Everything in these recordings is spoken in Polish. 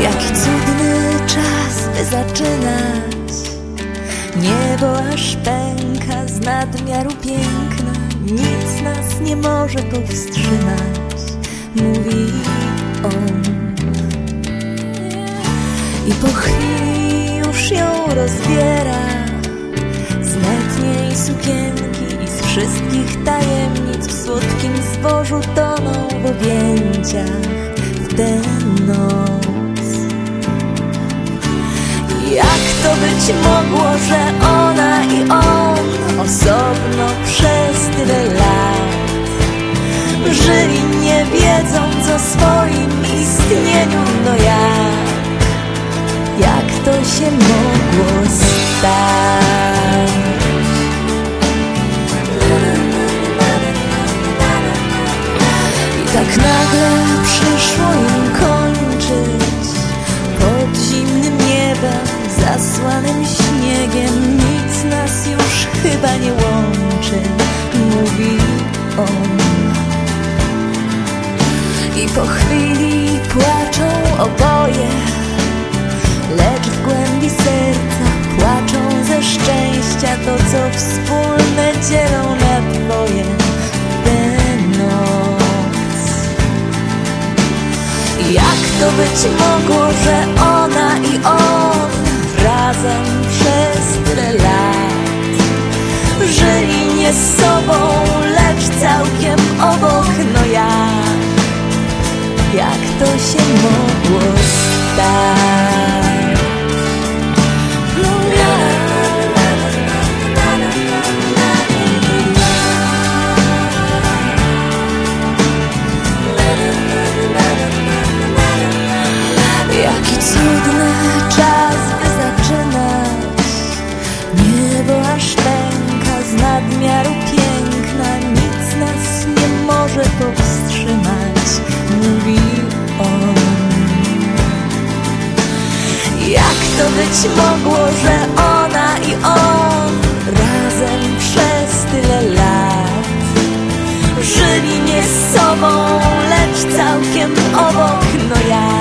Jaki cudny czas, by zaczynać. Niebo aż pęka z nadmiaru piękna. Nic nas nie może powstrzymać, mówi on. I po chwili już ją rozbiera z letniej sukienki i z wszystkich tajemnic. W słodkim zbożu toną w objęciach w tę noc. Jak to być mogło, że ona i on osobno przez tyle lat żyli, nie wiedząc o swoim istnieniu? No jak to się mogło stać? I tak nagle przyszło im kończyć pod zimnym niebem zasłanym śniegiem. Nic nas już chyba nie łączy, mówi on. I po chwili płaczą oboje, lecz w głębi serca płaczą ze szczęścia. To, co wspólne dzielą na dwoje tę noc. Jak to być mogło, że ona i on razem przez tyle lat żyli nie z sobą, lecz całkiem obok? No jak to się mogło stać? Jaki cudny czas, by zaczynać. Niebo aż pęka z nadmiaru piękna. Nic nas nie może powstrzymać, mówi on. Jak to być mogło, że ona i on razem przez tyle lat żyli nie z sobą, lecz całkiem obok? No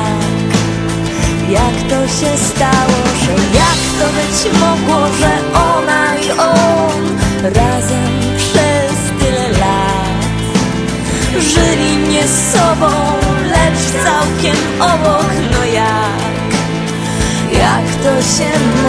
jak to się stało, że jak to być mogło, że ona i on razem przez tyle lat żyli nie z sobą, lecz całkiem obok? No jak to się